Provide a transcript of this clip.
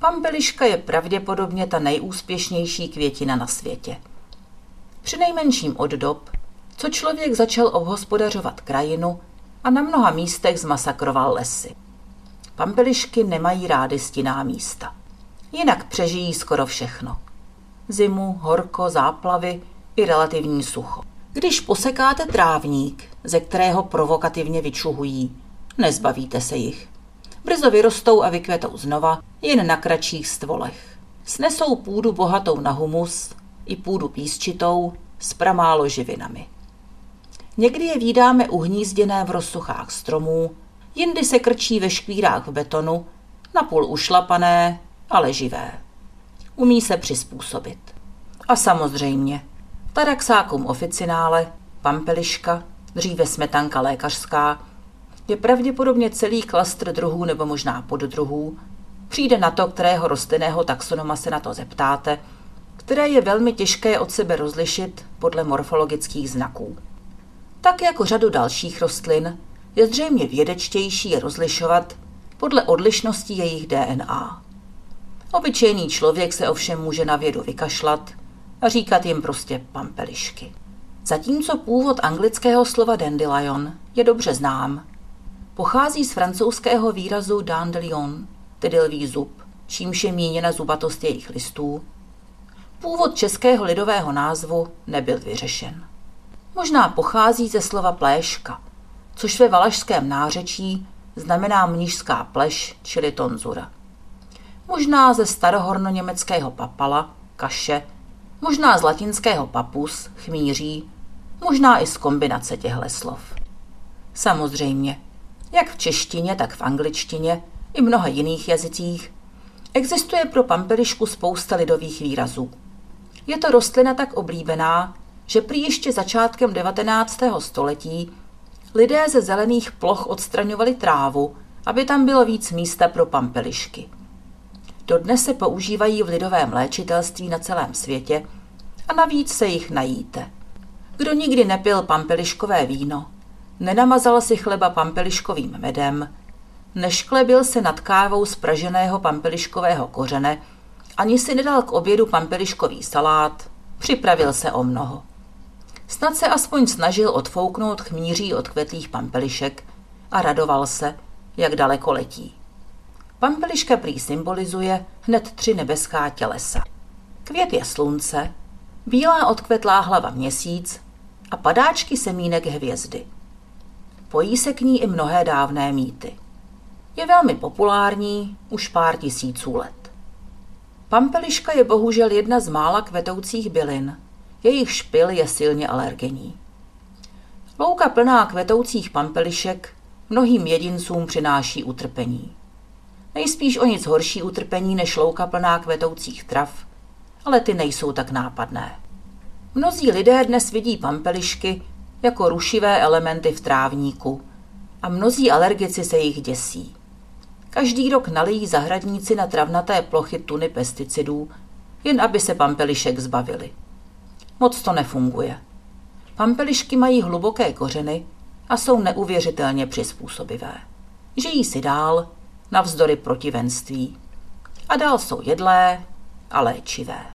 Pampeliška je pravděpodobně ta nejúspěšnější květina na světě. Přinejmenším od dob, co člověk začal obhospodařovat krajinu a na mnoha místech zmasakroval lesy. Pampelišky nemají rády stinná místa. Jinak přežijí skoro všechno. Zimu, horko, záplavy i relativní sucho. Když posekáte trávník, ze kterého provokativně vyčuhují, nezbavíte se jich. Brzo vyrostou a vykvetou znova, jen na kratších stvolech. Snesou půdu bohatou na humus i půdu písčitou s pramálo živinami. Někdy je vídáme uhnízděné v rozsuchách stromů, jindy se krčí ve škvírách v betonu, napůl ušlapané, ale živé. Umí se přizpůsobit. A samozřejmě, Taraxacum officinale, pampeliška, dříve smetanka lékařská, je pravděpodobně celý klastr druhů nebo možná poddruhů. Přijde na to, kterého rostlinného taxonoma se na to zeptáte, které je velmi těžké od sebe rozlišit podle morfologických znaků. Tak jako řadu dalších rostlin je zřejmě vědečtější je rozlišovat podle odlišností jejich DNA. Obyčejný člověk se ovšem může na vědu vykašlat a říkat jim prostě pampelišky. Zatímco původ anglického slova dandelion je dobře znám, pochází z francouzského výrazu dandelion, tedy lví zub, čímž je míněna zubatost jejich listů. Původ českého lidového názvu nebyl vyřešen. Možná pochází ze slova pléška, což ve valašském nářečí znamená mnišská pleš, čili tonzura. Možná ze starohornoněmeckého papala, kaše, možná z latinského papus, chmíří, možná i z kombinace těchto slov. Samozřejmě, jak v češtině, tak v angličtině i mnoha jiných jazycích existuje pro pampelišku spousta lidových výrazů. Je to rostlina tak oblíbená, že prý ještě začátkem 19. století lidé ze zelených ploch odstraňovali trávu, aby tam bylo víc místa pro pampelišky. Dodnes se používají v lidovém léčitelství na celém světě a navíc se jich najíte. Kdo nikdy nepil pampeliškové víno, nenamazal si chleba pampeliškovým medem, nešklebil se nad kávou z praženého pampeliškového kořene, ani si nedal k obědu pampeliškový salát, připravil se o mnoho. Snad se aspoň snažil odfouknout chmíří od kvetlých pampelišek a radoval se, jak daleko letí. Pampeliška prý symbolizuje hned 3 nebeská tělesa. Květ je slunce, bílá odkvetlá hlava měsíc a padáčky semínek hvězdy. Pojí se k ní i mnohé dávné mýty. Je velmi populární už pár tisíců let. Pampeliška je bohužel jedna z mála kvetoucích bylin, jejich špil je silně alergenní. Louka plná kvetoucích pampelišek mnohým jedincům přináší utrpení. Nejspíš o nic horší utrpení než louka plná kvetoucích trav, ale ty nejsou tak nápadné. Mnozí lidé dnes vidí pampelišky jako rušivé elementy v trávníku a mnozí alergici se jich děsí. Každý rok nalijí zahradníci na travnaté plochy tuny pesticidů, jen aby se pampelišek zbavili. Moc to nefunguje. Pampelišky mají hluboké kořeny a jsou neuvěřitelně přizpůsobivé. Žijí si dál, navzdory protivenství. A dál jsou jedlé a léčivé.